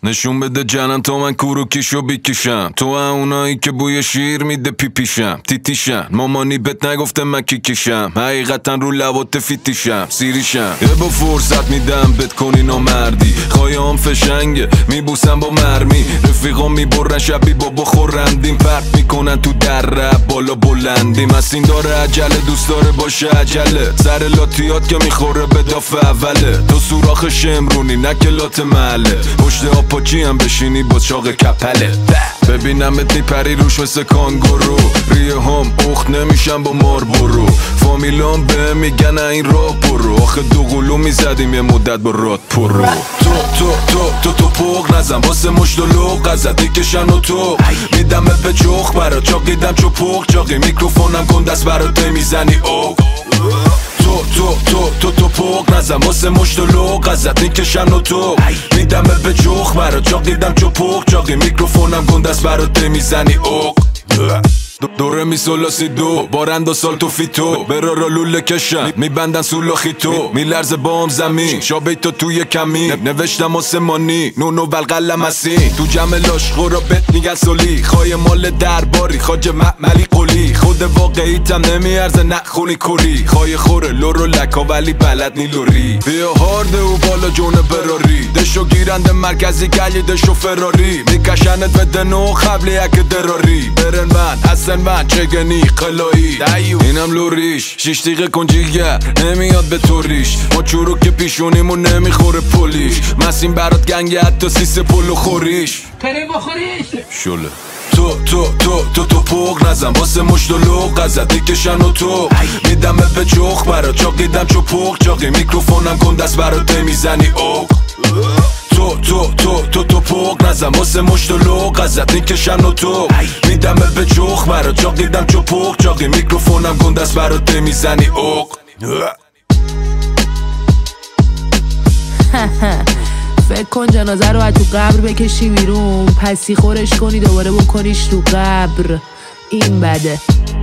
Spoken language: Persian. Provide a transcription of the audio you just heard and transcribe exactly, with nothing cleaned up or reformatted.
نشون بده جنم تا من کوروکیشو بیکشم، تو اونایی که بوی شیر میده پیپیشم، تیتیشم مامانی بهت نگفته من کیکیشم، حقیقتا رو لبات فیتیشم سیریشم، یه با فرصت میدم بت کنی نامردی، خواهیم فشنگه میبوسم با مرمی، رفیقا میبرن شبی بابا خورندیم، پرت میکنن تو در رب بالا بلندیم، از این داره عجله دوست داره باشه عجله، سر لاتیات که میخوره به داف اوله، تو سوراخ شمرونی نکلات محله، پشت آپاچی هم بشینی با چاق کپله، ببینمت میپری روش مثل کانگورو، ریه هم اخت نمیشم با مار برو، فامیلام به میگن این راه برو، آخه دو قلو میزدیم یه مدت با راد پرو، تو تو تو تو تو پوق نزن واسه مشت و لوق ازت میکشن و تو میدمت به چخ برا چاقیدم چو پوق چاقی میکروفونم کن دست برات میزنی اوق، تو تو تو تو تو پوق نزن واسه مشت و لوق ازت میکشن و تو میدمت به چخ برا چاقیدم چو پوق چاقی میکروفونم کن دست برات میزنی اوق، دوره می سولاسی دو بارند و سال تو فیتو برا را لوله کشن میبندن سولاخی تو میلرز بام زمین شابه تو توی کمی نوشتم آسمانی نونو بلقلم هستی تو جمع لاشخو را بت میگن سولی خواهی مال درباری خاج معملی قولی خود واقعیتم نمیارزه نخونی کوری خواهی خوره لورو لکا ولی بلد نی لوری بیا هارده و بالا جون براری دشو گیرنده مرکزی گلی دشو فراری میکشنت به دنو قبل یک دراری برن من اصلا من چگنی قلایی اینم لوریش شیش دیگه کنجیگر نمیاد به توریش ما چورو که پیشونیمون نمیخوره پولیش مسیم برات گنگه حتی سیس پلو خوریش کریم بخوریش شله تو تو تو تو تو پوق نزن واسه مشت و لوق ازت میکشن و تو میدمت به چخ برا چاقیدم چو پوق چاقی میکروفونم کن دست برات میزنی اوق، تو تو تو تو تو پوق نزن واسه مشت و لوق ازت میکشن و تو میدمت به چخ برا چاقیدم چو پوق چاقی میکروفونم کن دست برات میزنی اوق. فکر کن جنازه رو از تو قبر بکشی بیرون پسی خورش کنی دوباره بکنیش تو قبر این بده.